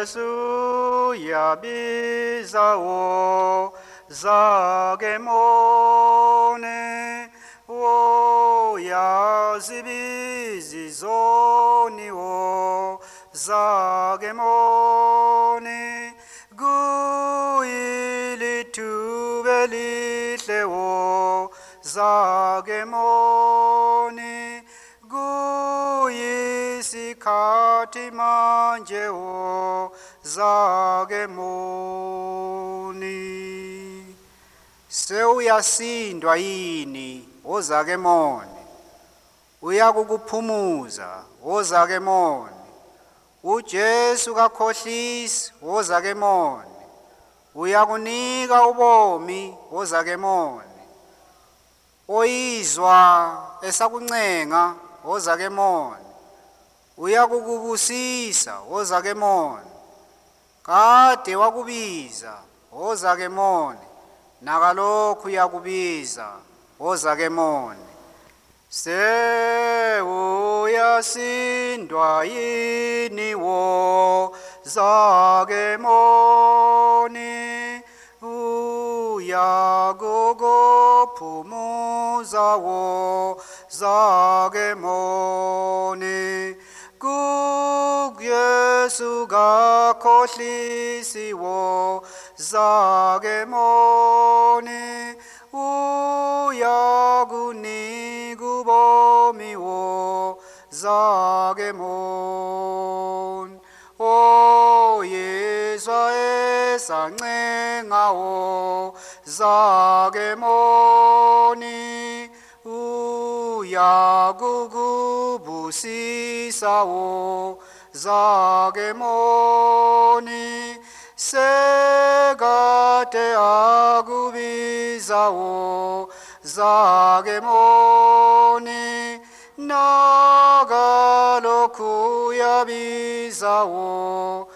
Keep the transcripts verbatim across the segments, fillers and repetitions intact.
Yesu yabizawo zakemone wo yazibizi zoniwo zakemone guyilitube lihle wo zakemone guyisikhathi manje wo zakemoni. Sewuyasindwa yini ozakemoni? Uyakukuphumuza ozakemoni. uJesu kakhohlisi ozakemoni. Uyakunika ubomi ozakemoni. Oyizwa esakuncenga ozakemoni. Uyakukubusisa ozakemoni. Kade wakubiza ozakemoni, nakalokhu uyakubiza ozakemoni. Sewuyasindwa yini wo zakemoni? Uyakukuphumuza wo zakemoni. kuYesu kakhohlisi wo zakemoni. Uyakunika ubomi wo zakemoni. Oyezwa esancenga wo zakemoni. Uyakukubusisa wo zakemoni. Sekade akubiza wo zakemoni. Nakalokhu uyabiza wo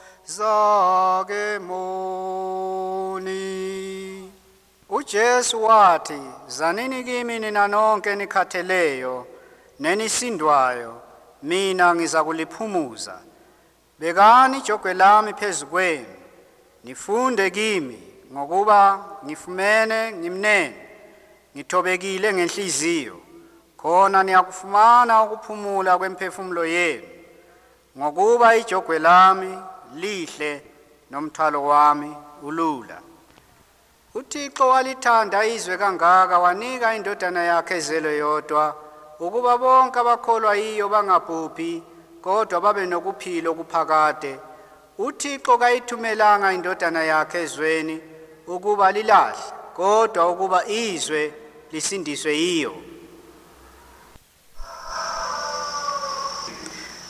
zakemoni. uJesu wathi, zanini kimi nina nonke nikhatheleyo nenisindwayo, mina ngiza kuliphumuza. Bekani ijogwe lami phezu kwenu, nifunde kimi, ngokuba ngifumene ngimnene, ngithobekile ngenhliziyo, khona niyakufumana ukuphumula kwemphefumulo yenu. Ngokuba ijogwe lami lihle nomthwalo wami ulula. uThixo walithanda izwe kangaka wanika indodana yakhe ezelwe yodwa, ukuba bonke abakholwa yiyo bangabhubhi, kodwa babe nokuphila okuphakade. uThixo kayithumelanga indodana yakhe ezweni ukuba lilahle, kodwa ukuba izwe lisindiswe yiyo.